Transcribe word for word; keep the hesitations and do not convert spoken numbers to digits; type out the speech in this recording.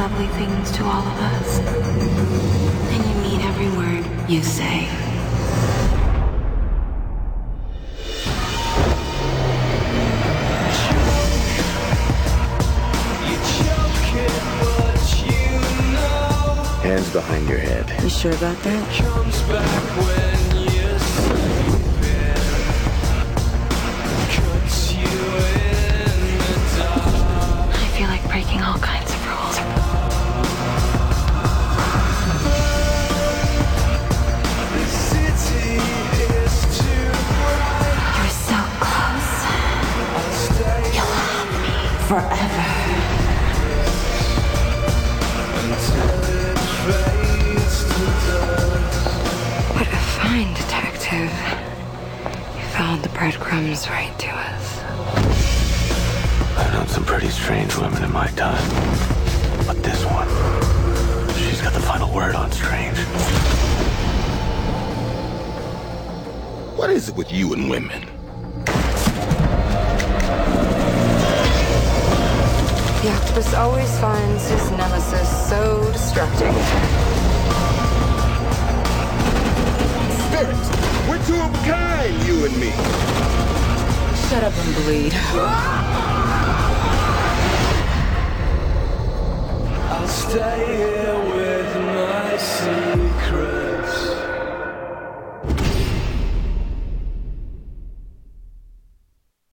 lovely things to all of us. And you mean every word you say. Hands behind your head. You sure about that? Comes back when you're sleeping. Cuts you in the dark. I feel like breaking all kinds of rules. The city is too bright. You're so close. I'll stay You'll have me forever. until it fades to dust. What a fine detective. You followed the breadcrumbs right to us. I've known some pretty strange women in my time. But this one, she's got the final word on strange. What is it with you and women? The octopus always finds his nemesis so distracting. Spirits, we're two of a kind, you and me. Shut up and bleed. I'll stay